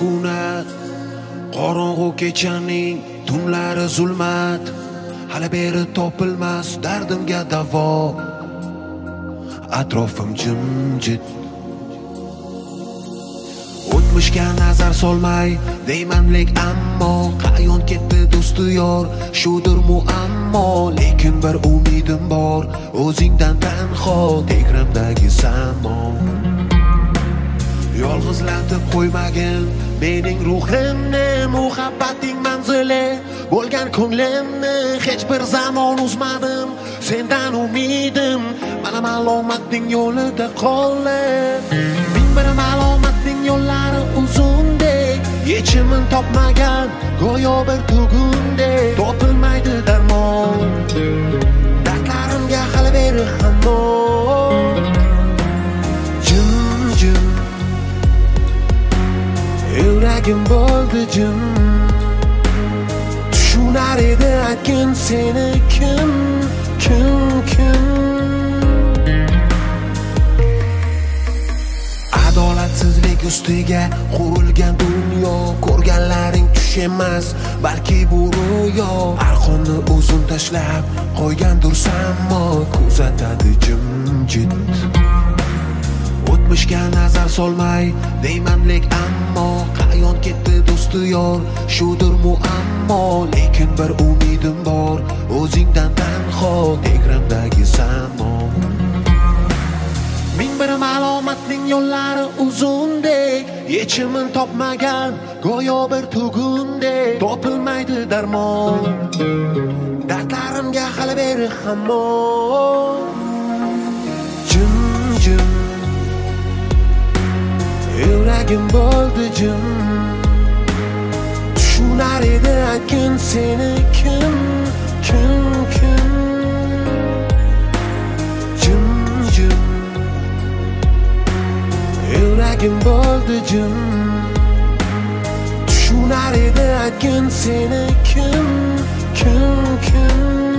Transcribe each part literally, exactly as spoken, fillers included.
sukunat, qorong'u kechaning tunlari zulmat, hali beri topilmas dardimga davo. Atrofim jimjit, o'tmishga nazar solmay deyman lek ammo qayon ketdi do'sti yor, shudir muammo. Lekin bir umidim bor, o'zingdan tanho tegramdagi samo. Yolg'izlatib qo'ymagin mening ruhimni, muhabbating manzili bo'lgan ko'nglimni. Hech bir zamon uzmadim sendan umidim, mana malomatning yo'lida qoldim. Ming bir malomatning yo'llari uzundek, yechimin topmagan go'yo bir tugundek. Topilmaydi darmon, dardlarimga hali beri hamon. Jim-jim, yuragim bo'ldi jim. Tushunar edi aytgin seni kim, kim, kim. Adolatsizlik ustiga qurilgan dunyo, ko'rganlaring tush emas balki bu ro'yo. Arqonni uzun tashlab qo'ygandir samo, kuzatadi jimjit. O'tmishga nazar solmay deyman lek ammo qayon ketdi do'sti yor, shudir muammo. Lekin bir umidim bor, o'zingdan tanho tegramdagi samo. Ming bir malomatning yo'llari uzundek, yechimin topmagan go'yo bir tugundek. Topilmaydi darmon, dardlarimga hali beri hamon. Jim-jim, yuragim bo'ldi jim. Tushunar edi aytgin seni kim, kim, kim. Jim-jim, yuragim bo'ldi jim. Tushunar edi aytgin seni kim, kim, kim.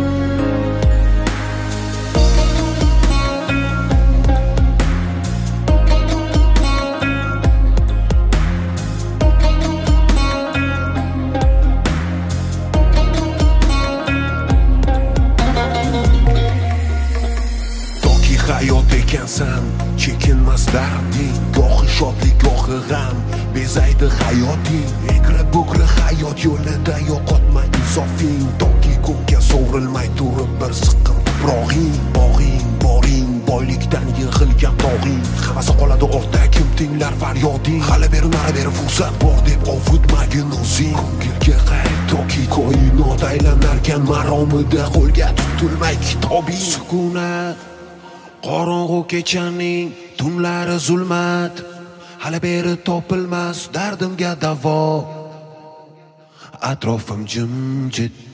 Hayot ekansan, chekinmas darding, gohi shodlik, gohi g'am, bezaydi hayoting. Egri-bugri hayot yo'lida yo'qotma insofing, toki ko'kka sovrilmay turib bir siqqin tuprog'ing. Bog'ing, boring, boylikdan yig'ilgan tog'ing, hammasi qoladi ortda, kim tinglar faryoding. Hali beri nari beri fursat bor deb ovutmagin o'zing. Ko'ngilga qayt toki koinot aylanarkan maromida, qo'lga tutilmay kitobing. Sukunat, qorong'u kechaning tunlari zulmat, hali beri topilmas dardimga davo. Atrofim jimjit.